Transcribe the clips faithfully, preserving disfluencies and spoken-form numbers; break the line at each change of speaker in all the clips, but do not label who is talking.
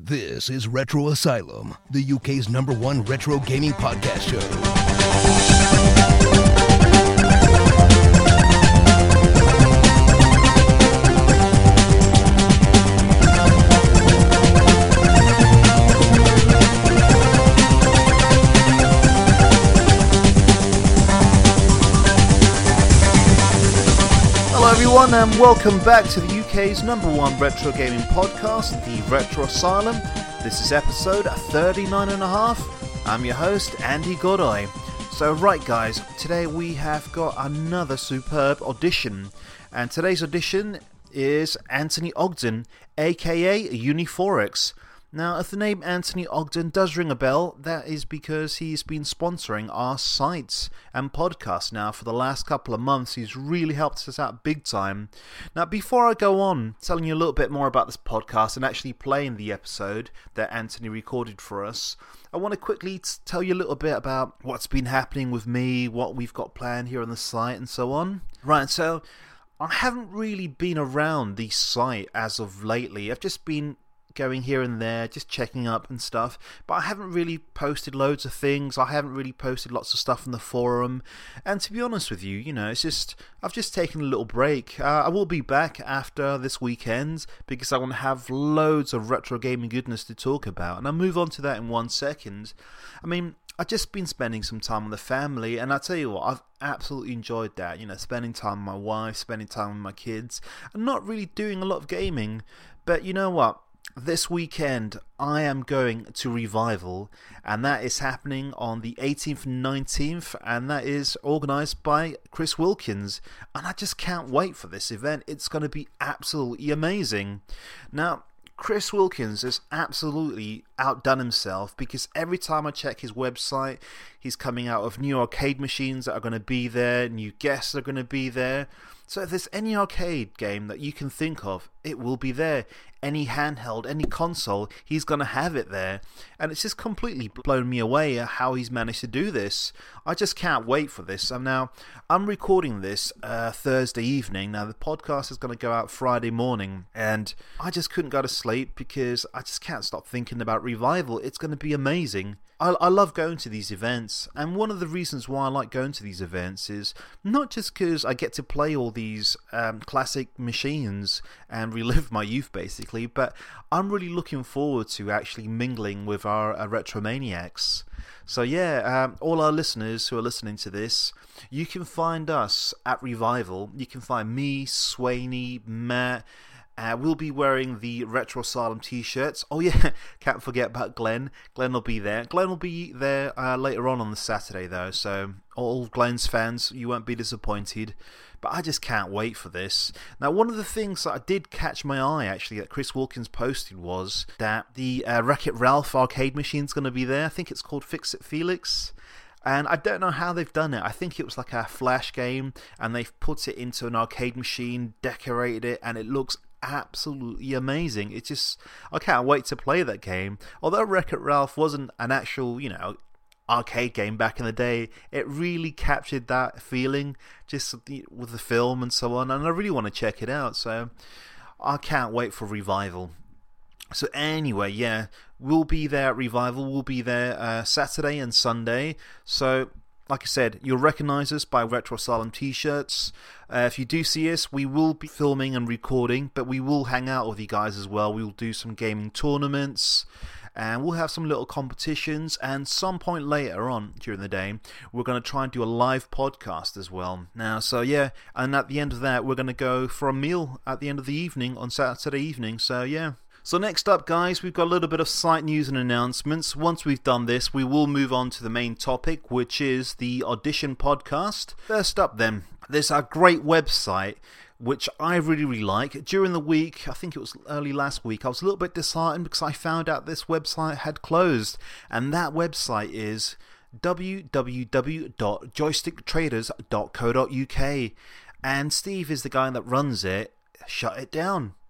This is Retro Asylum, the U K's number one retro gaming podcast show.
Hello everyone and welcome back to the U K's number one retro gaming podcast, the Retro Asylum. This is episode thirty-nine and a half. I'm your host, Andy Godoy. So right guys, today we have got another superb audition. And today's audition is Anthony Ogden, aka Uniforex. Now, if the name Anthony Ogden does ring a bell, that is because he's been sponsoring our sites and podcasts now for the last couple of months. He's really helped us out big time. Now, before I go on telling you a little bit more about this podcast and actually playing the episode that Anthony recorded for us, I want to quickly tell you a little bit about what's been happening with me, what we've got planned here on the site and so on. Right, so I haven't really been around the site as of lately. I've just been going here and there, just checking up and stuff, but I haven't really posted loads of things. I haven't really posted lots of stuff in the forum, and to be honest with you, you know, it's just, I've just taken a little break. uh, I will be back after this weekend, because I want to have loads of retro gaming goodness to talk about, and I'll move on to that in one second. I mean, I've just been spending some time with the family, and I tell you what, I've absolutely enjoyed that, you know, spending time with my wife, spending time with my kids, and not really doing a lot of gaming. But you know what? This weekend I am going to Revival, and that is happening on the eighteenth and nineteenth, and that is organised by Chris Wilkins, and I just can't wait for this event. It's going to be absolutely amazing. Now, Chris Wilkins has absolutely outdone himself, because every time I check his website, he's coming out with new arcade machines that are going to be there, new guests are going to be there. So if there's any arcade game that you can think of, it will be there. Any handheld, any console, he's going to have it there. And it's just completely blown me away how he's managed to do this. I just can't wait for this. And now, I'm recording this uh, Thursday evening. Now, the podcast is going to go out Friday morning. And I just couldn't go to sleep because I just can't stop thinking about Revival. It's going to be amazing. I, I love going to these events, and one of the reasons why I like going to these events is not just because I get to play all these um, classic machines and relive my youth basically, but I'm really looking forward to actually mingling with our uh, Retromaniacs. So yeah, um, all our listeners who are listening to this, you can find us at Revival. You can find me, Swaney, Matt. Uh, we'll be wearing the Retro Asylum t-shirts. Oh yeah, can't forget about Glenn. Glenn will be there. Glenn will be there uh, later on on the Saturday though, so all Glenn's fans, you won't be disappointed. But I just can't wait for this. Now, one of the things that I did catch my eye, actually, that Chris Wilkins posted was that the uh, Wreck-It Ralph arcade machine's going to be there. I think it's called Fix-It Felix. And I don't know how they've done it. I think it was like a flash game, and they've put it into an arcade machine, decorated it, and it looks absolutely amazing. It's just, I can't wait to play that game. Although Wreck-It Ralph wasn't an actual, you know, arcade game back in the day, it really captured that feeling just with the film and so on, and I really want to check it out, so I can't wait for Revival. So anyway, yeah, we'll be there at Revival. We'll be there uh, Saturday and Sunday. So like I said, you'll recognise us by Retro Asylum t-shirts. Uh, if you do see us, we will be filming and recording, but we will hang out with you guys as well. We will do some gaming tournaments, and we'll have some little competitions, and some point later on during the day, we're going to try and do a live podcast as well. Now, so yeah, and at the end of that, we're going to go for a meal at the end of the evening on Saturday evening, so yeah. So next up, guys, we've got a little bit of site news and announcements. Once we've done this, we will move on to the main topic, which is the Audition podcast. First up then, there's our great website, which I really, really like. During the week, I think it was early last week, I was a little bit disheartened because I found out this website had closed. And that website is w w w dot joystick traders dot co dot u k. And Steve is the guy that runs it. Shut it down.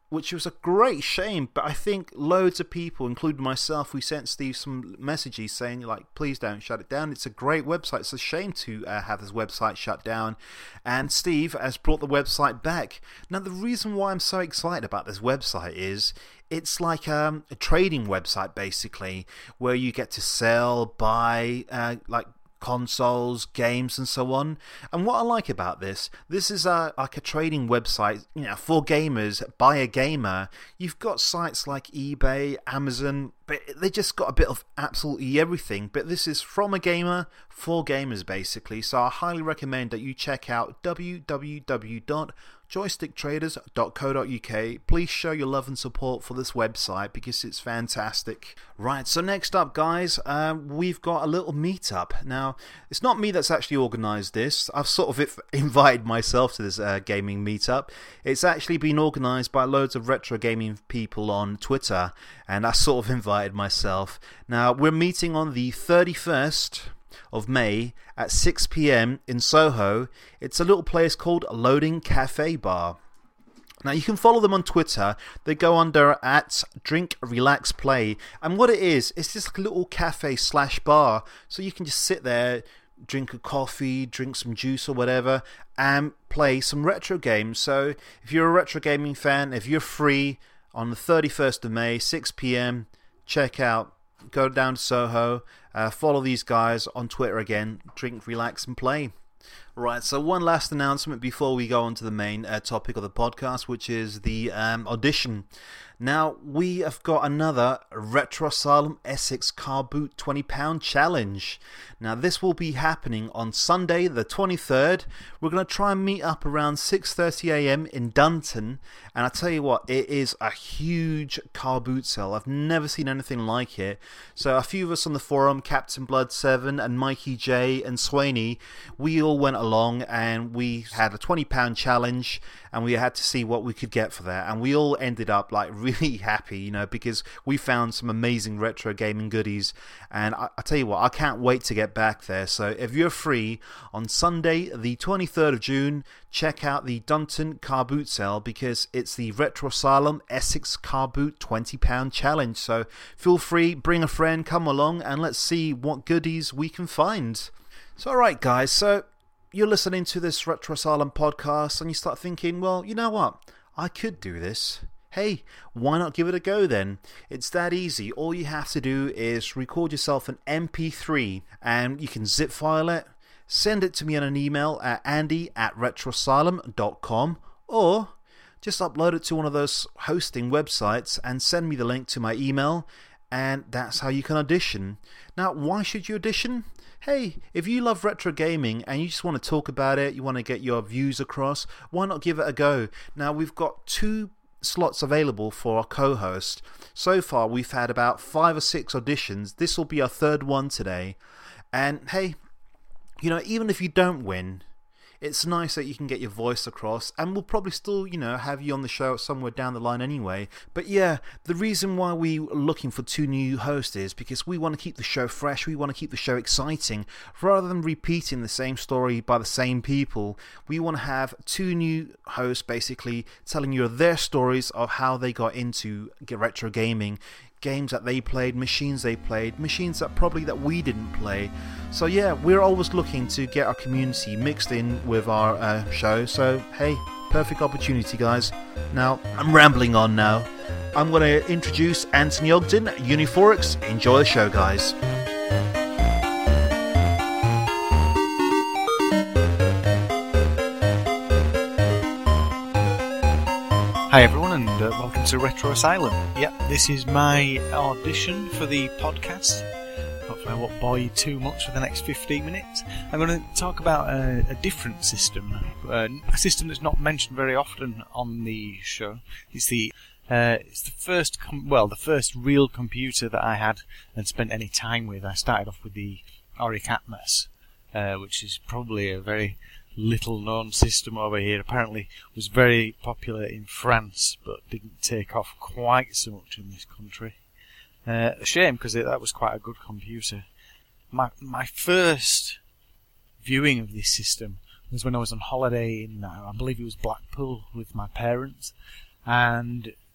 which was a great shame. But I think loads of people, including myself, we sent Steve some messages saying, like, please don't shut it down. It's a great website. It's a shame to uh, have this website shut down. And Steve has brought the website back. Now, the reason why I'm so excited about this website is it's like um, a trading website, basically, where you get to sell, buy, uh, like, consoles, games, and so on. And what I like about this, this is a, like a trading website, you know, for gamers, by a gamer. You've got sites like eBay, Amazon, but they just got a bit of absolutely everything. But this is from a gamer, for gamers, basically. So I highly recommend that you check out w w w dot joystick traders dot co dot u k. Please show your love and support for this website because it's fantastic. Right, so next up, guys, uh, we've got a little meetup. Now, it's not me that's actually organised this. I've sort of invited myself to this uh, gaming meetup. It's actually been organised by loads of retro gaming people on Twitter, and I sort of invited myself. Now, we're meeting on the thirty-first of May at six p m in Soho. It's a little place called Loading Cafe Bar. Now, you can follow them on Twitter. They go under at Drink Relax Play, and what it is, it's just like a little cafe slash bar, so you can just sit there, drink a coffee, drink some juice or whatever, and play some retro games. So if you're a retro gaming fan, if you're free on the thirty-first of May, six p m, check out, go down to Soho, uh, follow these guys on Twitter again, Drink, Relax and Play. Right, so one last announcement before we go on to the main uh, topic of the podcast, which is the um, audition. Now, we have got another Retro Asylum Essex Car Boot twenty pound challenge. Now, this will be happening on Sunday the twenty-third. We're going to try and meet up around six thirty a m in Dunton. And I tell you what, it is a huge car boot sale. I've never seen anything like it. So a few of us on the forum, Captain Blood seven and Mikey J and Swaney, we all went along and we had a twenty pound challenge and we had to see what we could get for that. And we all ended up like really happy, you know, because we found some amazing retro gaming goodies. And I, I tell you what, I can't wait to get back there. So if you're free on Sunday the twenty-third of June, check out the Dunton Car Boot Sale because it's the Retro Asylum Essex Car Boot twenty pound challenge. So feel free, bring a friend, come along and let's see what goodies we can find. So alright guys, so you're listening to this Retro Asylum podcast and you start thinking, well, you know what, I could do this. Hey, why not give it a go then? It's that easy. All you have to do is record yourself an M P three and you can zip file it, send it to me on an email at andy at retroasylum dot com, or just upload it to one of those hosting websites and send me the link to my email, and that's how you can audition. Now, why should you audition? Hey, if you love retro gaming and you just want to talk about it, you want to get your views across, why not give it a go? Now, we've got two slots available for our co-host. So far, we've had about five or six auditions. This will be our third one today. And hey, you know, even if you don't win, it's nice that you can get your voice across, and we'll probably still, you know, have you on the show somewhere down the line anyway. But yeah, the reason why we're looking for two new hosts is because we want to keep the show fresh, we want to keep the show exciting. Rather than repeating the same story by the same people, we want to have two new hosts basically telling you their stories of how they got into retro gaming, games that they played, machines they played, machines that probably that we didn't play. So yeah, we're always looking to get our community mixed in with our uh, show. So hey, perfect opportunity guys. Now, I'm rambling on now. I'm going to introduce Anthony Ogden, Uniforix. Enjoy the show guys.
Hi everyone and uh, welcome to Retro Asylum. Yep, this is my audition for the podcast. Hopefully I won't bore you too much for the next fifteen minutes. I'm going to talk about a, a different system, uh, a system that's not mentioned very often on the show. It's the uh, it's the first, com- well, the first real computer that I had and spent any time with. I started off with the Auric Atmos, uh, which is probably a very little known system over here. Apparently was very popular in France but didn't take off quite so much in this country. Uh, a shame because that was quite a good computer. My my first viewing of this system was when I was on holiday in, uh, I believe it was Blackpool with my parents, and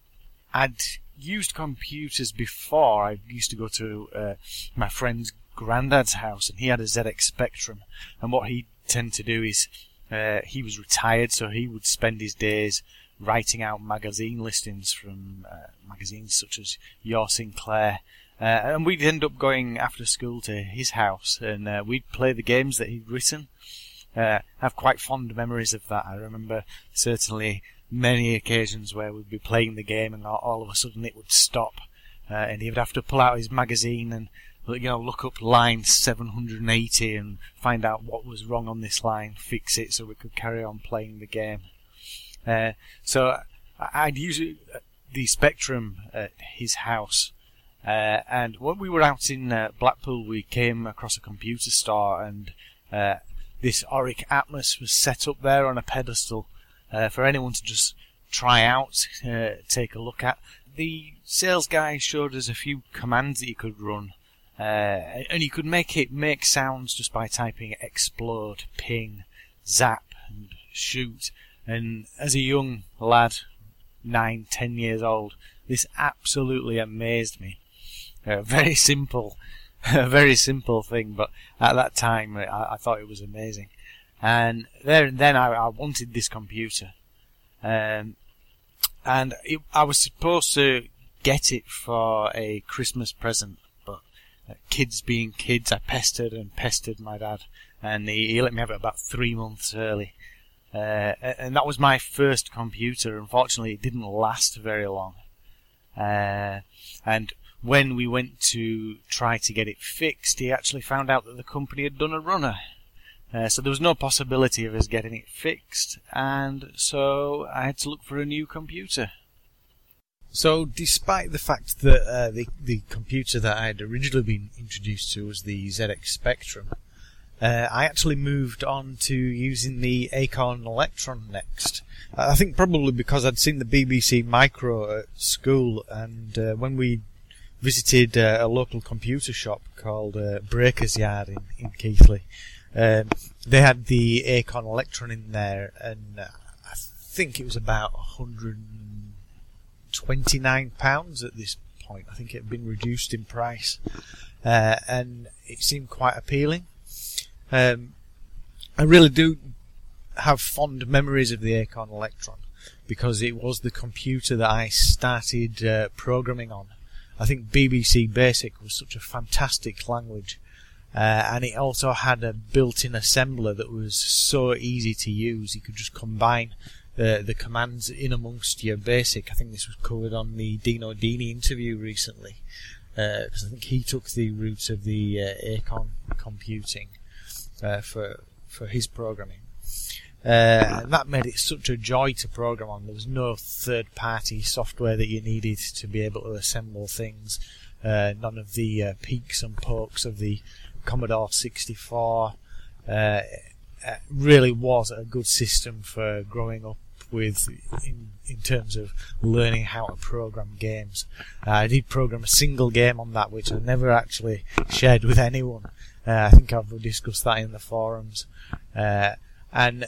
I'd used computers before. I used to go to uh, my friend's granddad's house, and he had a Z X Spectrum. And what he tended to do is, uh, he was retired, so he would spend his days writing out magazine listings from uh, magazines such as Your Sinclair. Uh, and we'd end up going after school to his house, and uh, we'd play the games that he'd written. Uh, I have quite fond memories of that. I remember certainly many occasions where we'd be playing the game and all, all of a sudden it would stop, uh, and he would have to pull out his magazine and, you know, look up line seven hundred eighty and find out what was wrong on this line, fix it so we could carry on playing the game. Uh, so I'd use the Spectrum at his house. Uh, and when we were out in uh, Blackpool, we came across a computer store, and uh, this Auric Atmos was set up there on a pedestal uh, for anyone to just try out, uh, take a look at. The sales guy showed us a few commands that you could run, uh, and you could make it make sounds just by typing explode, ping, zap, and shoot. And as a young lad, nine, ten years old, this absolutely amazed me. A very simple, a very simple thing, but at that time I, I thought it was amazing. And there and then I, I wanted this computer, um, and it, I was supposed to get it for a Christmas present, but uh, kids being kids, I pestered and pestered my dad, and he, he let me have it about three months early. Uh, and that was my first computer. Unfortunately, it didn't last very long, uh, and when we went to try to get it fixed, he actually found out that the company had done a runner. Uh, so there was no possibility of us getting it fixed, and so I had to look for a new computer. So despite the fact that uh, the, the computer that I had originally been introduced to was the Z X Spectrum, uh, I actually moved on to using the Acorn Electron next. I think probably because I'd seen the B B C Micro at school, and uh, when we visited uh, a local computer shop called uh, Breaker's Yard in, in Keighley. Um, they had the Acorn Electron in there, and uh, I think it was about one hundred twenty-nine pounds at this point. I think it had been reduced in price, uh, and it seemed quite appealing. Um, I really do have fond memories of the Acorn Electron, because it was the computer that I started uh, programming on. I think B B C Basic was such a fantastic language, uh, and it also had a built-in assembler that was so easy to use. You could just combine the the commands in amongst your Basic. I think this was covered on the Dino Dini interview recently, because uh, I think he took the route of the uh, Acorn computing uh, for for his programming. Uh, and that made it such a joy to program on. There was no third-party software that you needed to be able to assemble things. Uh, none of the uh, peaks and pokes of the Commodore sixty-four. Uh, it really was a good system for growing up with in, in terms of learning how to program games. Uh, I did program a single game on that, which I never actually shared with anyone. Uh, I think I've discussed that in the forums. Uh, and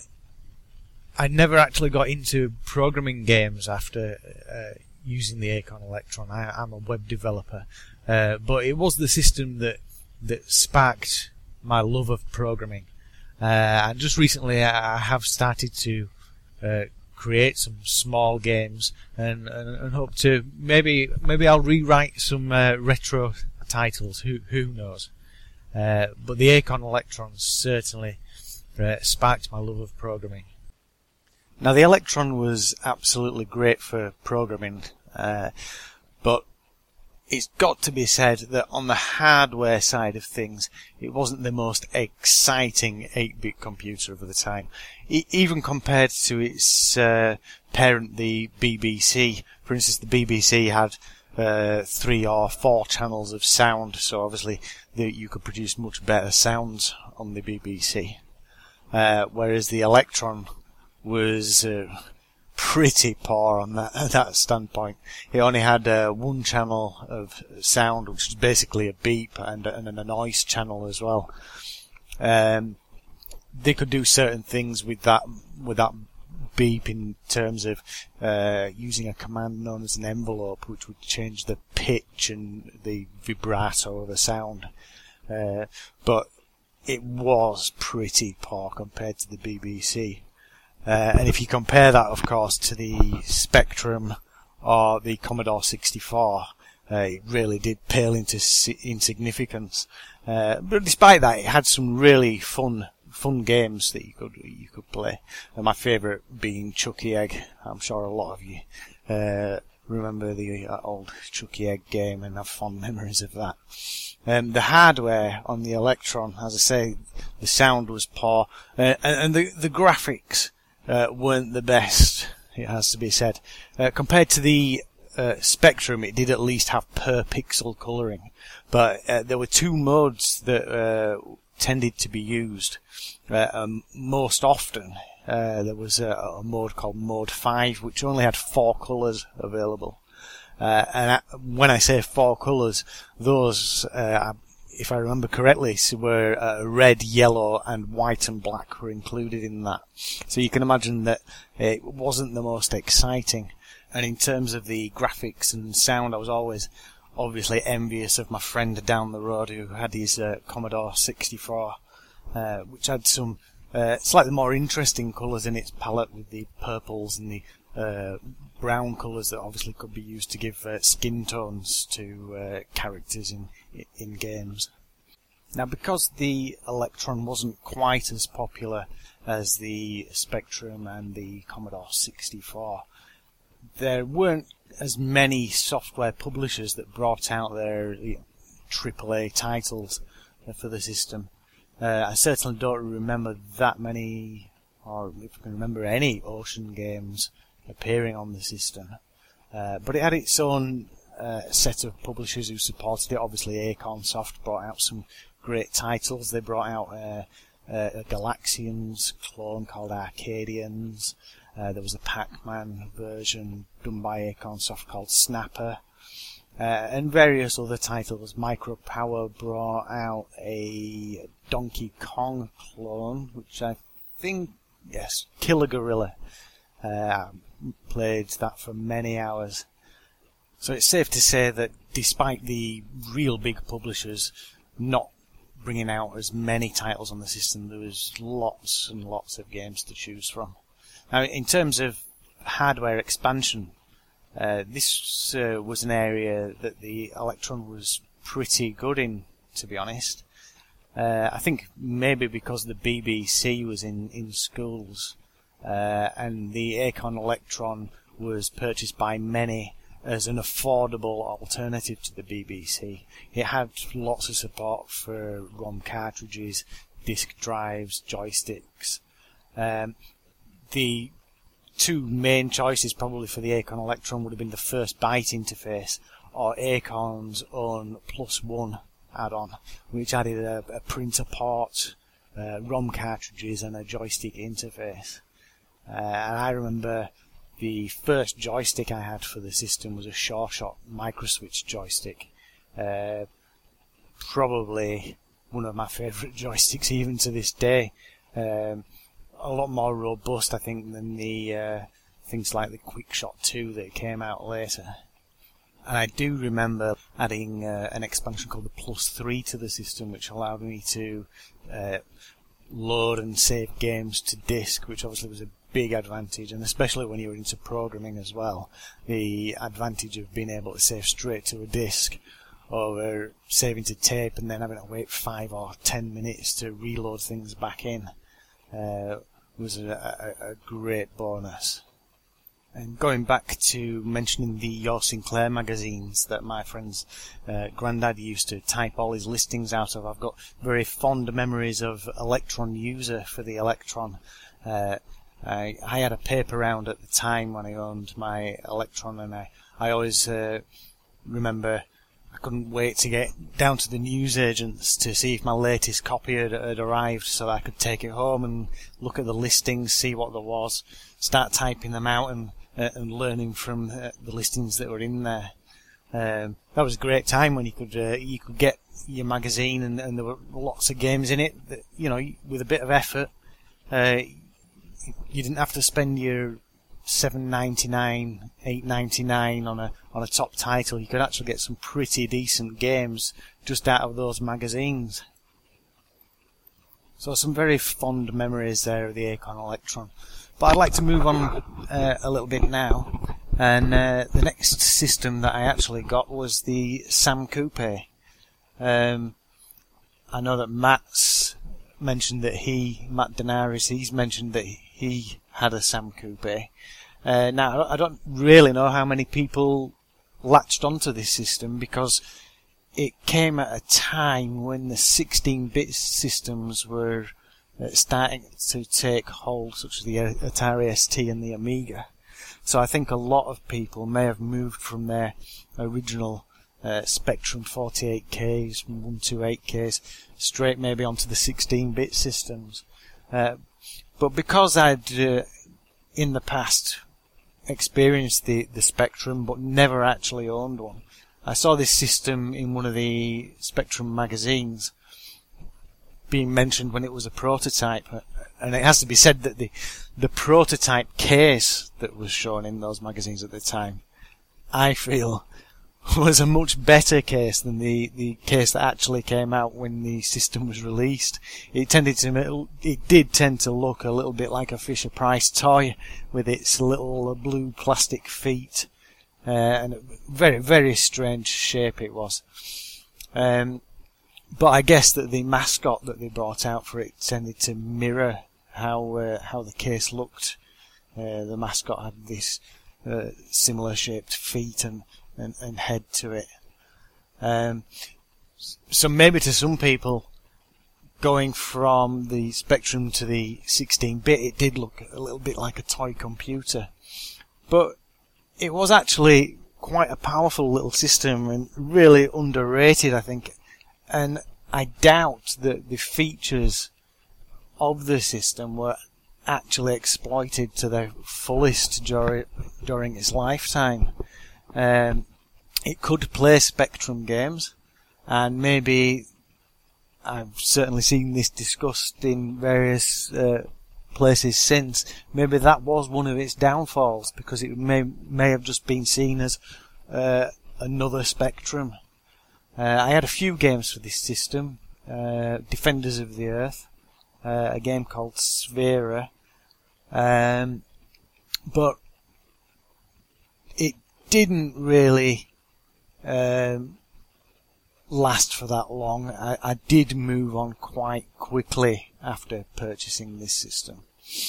I never actually got into programming games after uh, using the Acorn Electron. I, I'm a web developer, uh, but it was the system that that sparked my love of programming. Uh, and just recently, I, I have started to uh, create some small games, and, and, and hope to maybe maybe I'll rewrite some uh, retro titles. Who who knows? Uh, but the Acorn Electron certainly uh, sparked my love of programming. Now, the Electron was absolutely great for programming, uh, but it's got to be said that on the hardware side of things, it wasn't the most exciting eight-bit computer of the time. E- even compared to its uh, parent, the B B C. For instance, the B B C had uh, three or four channels of sound, so obviously the, you could produce much better sounds on the B B C. Uh, whereas the Electron was uh, pretty poor on that that standpoint. It only had uh, one channel of sound, which was basically a beep, and, and a noise channel as well. Um, they could do certain things with that with that beep in terms of uh, using a command known as an envelope, which would change the pitch and the vibrato of the sound. Uh, but it was pretty poor compared to the B B C. Uh, and if you compare that, of course, to the Spectrum or the Commodore sixty-four, uh, it really did pale into si- insignificance. Uh, but despite that, it had some really fun fun games that you could you could play. And my favourite being Chuckie Egg. I'm sure a lot of you uh, remember the uh, old Chuckie Egg game and have fond memories of that. Um, the hardware on the Electron, as I say, the sound was poor, uh, and, and the the graphics uh, weren't the best. It has to be said. Uh, compared to the uh, Spectrum, it did at least have per pixel colouring, but uh, there were two modes that uh, tended to be used uh, um, most often. Uh, there was a, a mode called Mode five, which only had four colours available. Uh, and I, when I say four colours, those, uh, if I remember correctly, were uh, red, yellow, and white and black were included in that. So you can imagine that it wasn't the most exciting. And in terms of the graphics and sound, I was always obviously envious of my friend down the road who had his uh, Commodore sixty-four, uh, which had some uh, slightly more interesting colours in its palette, with the purples and the uh, brown colours that obviously could be used to give uh, skin tones to uh, characters in in games. Now, because the Electron wasn't quite as popular as the Spectrum and the Commodore sixty-four, there weren't as many software publishers that brought out their you know, triple A titles uh, for the system. Uh, I certainly don't remember that many, or if I can remember any, Ocean games appearing on the system. Uh, but it had its own uh, set of publishers who supported it. Obviously, Acorn Soft brought out some great titles. They brought out uh, uh, a Galaxians clone called Arcadians. Uh, there was a Pac-Man version done by Acorn Soft called Snapper. Uh, and various other titles. Micropower brought out a Donkey Kong clone, which I think, yes, Killer Gorilla. Uh, played that for many hours. So it's safe to say that despite the real big publishers not bringing out as many titles on the system, there was lots and lots of games to choose from. Now, in terms of hardware expansion, uh, this uh, was an area that the Electron was pretty good in, to be honest. Uh, I think maybe because the B B C was in, in schools, uh, and the Acorn Electron was purchased by many as an affordable alternative to the B B C. It had lots of support for ROM cartridges, disk drives, joysticks. Um, the two main choices probably for the Acorn Electron would have been the First Byte interface or Acorn's own Plus One add-on, which added a, a printer port, uh, ROM cartridges and a joystick interface. Uh, and I remember the first joystick I had for the system was a SureShot microswitch joystick. Uh, probably one of my favourite joysticks even to this day. Um, a lot more robust, I think, than the uh, things like the QuickShot two that came out later. And I do remember adding uh, an expansion called the Plus three to the system, which allowed me to uh, load and save games to disk, which obviously was a big advantage, and especially when you were into programming as well, the advantage of being able to save straight to a disk over saving to tape and then having to wait five or ten minutes to reload things back in uh, was a, a, a great bonus. And going back to mentioning the Your Sinclair magazines that my friend's uh, granddad used to type all his listings out of, I've got very fond memories of Electron User for the Electron. Uh, I, I had a paper round at the time when I owned my Electron, and I, I always uh, remember I couldn't wait to get down to the newsagents to see if my latest copy had, had arrived so that I could take it home and look at the listings, see what there was, start typing them out and uh, and learning from uh, the listings that were in there. Um, that was a great time when you could uh, you could get your magazine and, and there were lots of games in it that, you know, with a bit of effort, uh, you didn't have to spend your seven ninety-nine, eight ninety-nine on a on a top title. You could actually get some pretty decent games just out of those magazines. So some very fond memories there of the Acorn Electron. But I'd like to move on uh, a little bit now. And uh, the next system that I actually got was the Sam Coupe. Um, I know that Matt's mentioned that he, Matt Denaris, he's mentioned that he had a Sam Coupe. Uh, now, I don't really know how many people latched onto this system, because it came at a time when the sixteen-bit systems were uh, starting to take hold, such as the Atari S T and the Amiga. So I think a lot of people may have moved from their original uh, Spectrum forty-eight Ks and one twenty-eight Ks straight maybe onto the sixteen-bit systems. Uh, but because I'd uh, in the past experienced the, the Spectrum but never actually owned one, I saw this system in one of the Spectrum magazines being mentioned when it was a prototype, and it has to be said that the the prototype case that was shown in those magazines at the time, I feel, was a much better case than the, the case that actually came out when the system was released. It tended to, it did tend to look a little bit like a Fisher-Price toy with its little blue plastic feet, uh, and a very, very strange shape it was. Um, but I guess that the mascot that they brought out for it tended to mirror how uh, how the case looked. Uh, the mascot had this uh, similar shaped feet and, and, and head to it. Um, so maybe to some people, going from the Spectrum to the sixteen-bit, it did look a little bit like a toy computer. But it was actually quite a powerful little system and really underrated, I think. And I doubt that the features of the system were actually exploited to their fullest during, during its lifetime. Um, it could play Spectrum games, and maybe I've certainly seen this discussed in various uh, places since. Maybe that was one of its downfalls, because it may may have just been seen as uh, another Spectrum. Uh, I had a few games for this system. Uh, Defenders of the Earth, uh, a game called Sphera, um, but it didn't really um, last for that long. I, I did move on quite quickly after purchasing this system,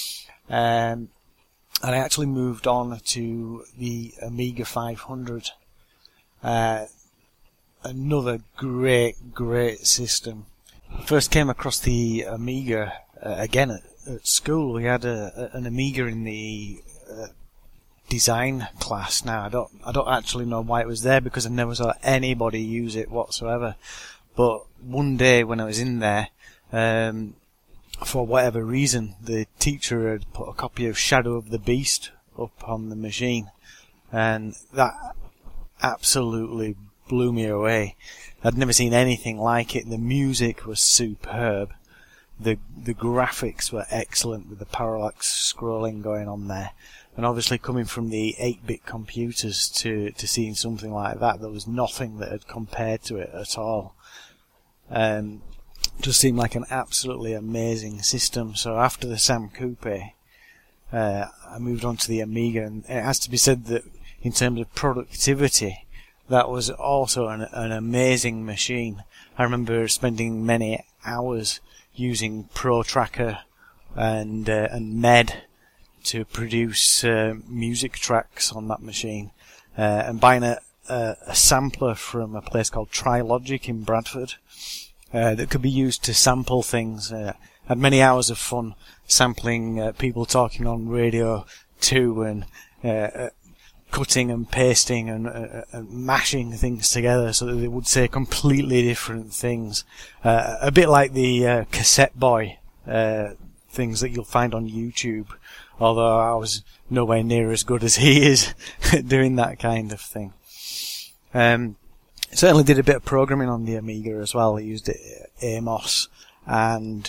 um, and I actually moved on to the Amiga five hundred. Uh, Another great, great system. First came across the Amiga uh, again at, at school. We had a, a, an Amiga in the uh, design class. Now I don't, I don't actually know why it was there, because I never saw anybody use it whatsoever. But one day when I was in there, um, for whatever reason, the teacher had put a copy of Shadow of the Beast up on the machine, and that absolutely blew me away. I'd never seen anything like it. The music was superb. The the graphics were excellent, with the parallax scrolling going on there. And obviously coming from the eight-bit computers to, to seeing something like that, there was nothing that had compared to it at all. Um, just seemed like an absolutely amazing system. So after the Sam Coupe, uh, I moved on to the Amiga, and it has to be said that in terms of productivity, that was also an, an amazing machine. I remember spending many hours using ProTracker and uh, and M E D to produce uh, music tracks on that machine, uh, and buying a, a, a sampler from a place called Trilogic in Bradford uh, that could be used to sample things. Uh, had many hours of fun sampling uh, people talking on Radio two and uh, uh, cutting and pasting and, uh, and mashing things together so that they would say completely different things. Uh, a bit like the uh, Cassette Boy uh, things that you'll find on YouTube, although I was nowhere near as good as he is doing that kind of thing. Um, certainly did a bit of programming on the Amiga as well. I used it, Amos and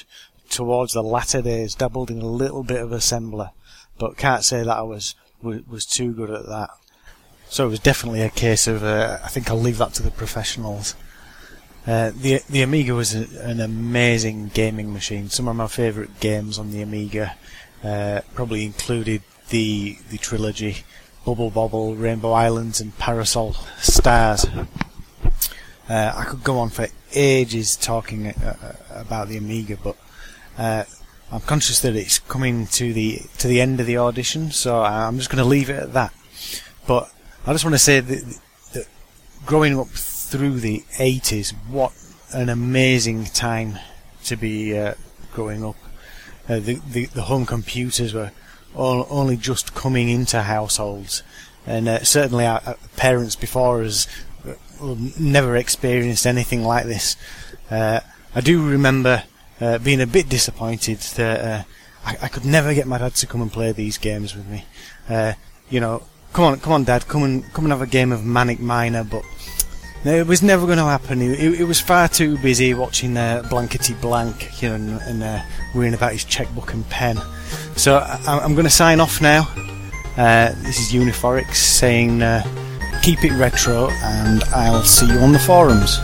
towards the latter days, dabbled in a little bit of assembler, but can't say that I was was, was too good at that. So it was definitely a case of uh, I think I'll leave that to the professionals. Uh, the the Amiga was a, an amazing gaming machine. Some of my favourite games on the Amiga uh, probably included the the trilogy, Bubble Bobble, Rainbow Islands and Parasol Stars. Uh, I could go on for ages talking uh, about the Amiga, but uh, I'm conscious that it's coming to the to the end of the audition, so I'm just going to leave it at that. But I just want to say that, that growing up through the eighties, what an amazing time to be uh, growing up. Uh, the, the the home computers were all, only just coming into households, and uh, certainly our, our parents before us never experienced anything like this. Uh, I do remember uh, being a bit disappointed that uh, I, I could never get my dad to come and play these games with me. Uh, you know, come on, come on, Dad, come and come and have a game of Manic Miner, but no, it was never going to happen. It, it, it was far too busy watching uh, Blankety Blank, you know, and, and uh, worrying about his checkbook and pen. So I, I'm going to sign off now. Uh, this is Uniforix saying, uh, keep it retro, and I'll see you on the forums.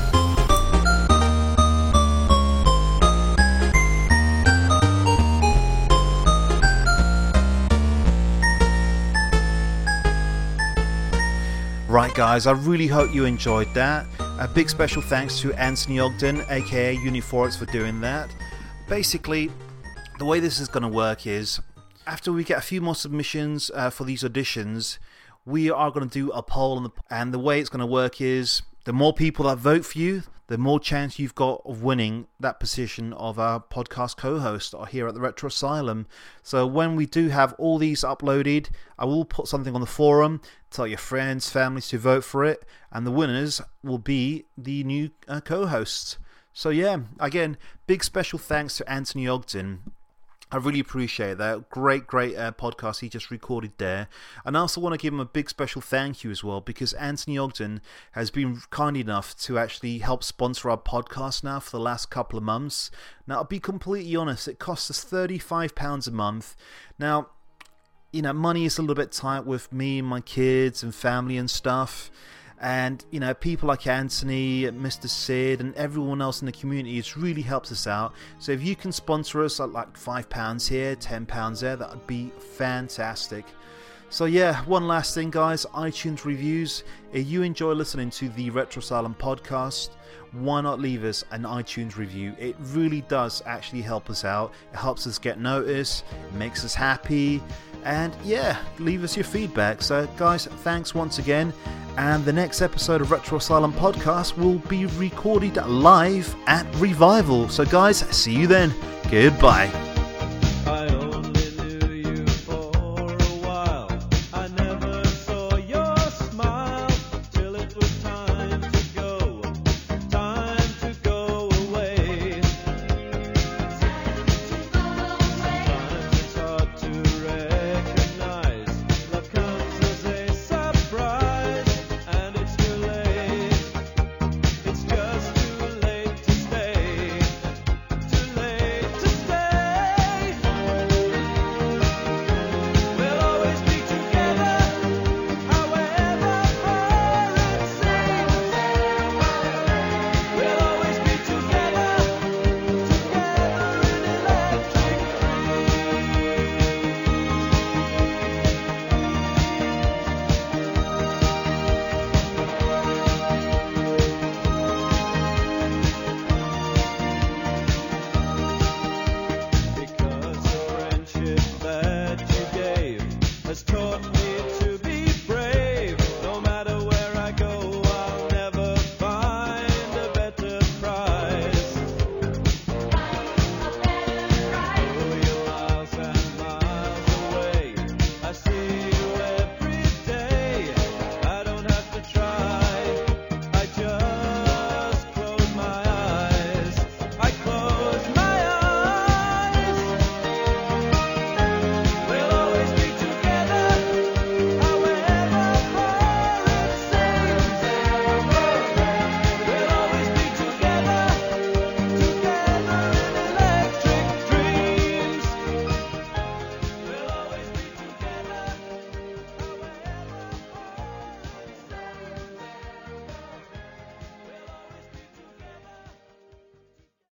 Right guys, I really hope you enjoyed that. A big special thanks to Anthony Ogden, aka Uniforix, for doing that. Basically, the way this is going to work is, after we get a few more submissions uh, for these auditions, we are going to do a poll, on the, and the way it's going to work is, the more people that vote for you, the more chance you've got of winning that position of our podcast co-host here at the Retro Asylum. So when we do have all these uploaded, I will put something on the forum, tell your friends, families to vote for it, and the winners will be the new uh, co-hosts. So yeah, again, big special thanks to Anthony Ogden. I really appreciate that. Great, great uh, podcast he just recorded there. And I also want to give him a big special thank you as well, because Anthony Ogden has been kind enough to actually help sponsor our podcast now for the last couple of months. Now, I'll be completely honest, it costs us thirty-five pounds a month. Now, you know, money is a little bit tight with me and my kids and family and stuff. And, you know, people like Anthony, Mister Sid, and everyone else in the community, it really helps us out. So if you can sponsor us at like five pounds here, ten pounds there, that would be fantastic. So yeah, one last thing guys, iTunes reviews. If you enjoy listening to the Retro Asylum podcast, why not leave us an iTunes review? It really does actually help us out. It helps us get noticed, it makes us happy, and yeah, leave us your feedback. So guys, thanks once again, and the next episode of Retro Asylum podcast will be recorded live at Revival. So guys, see you then. Goodbye.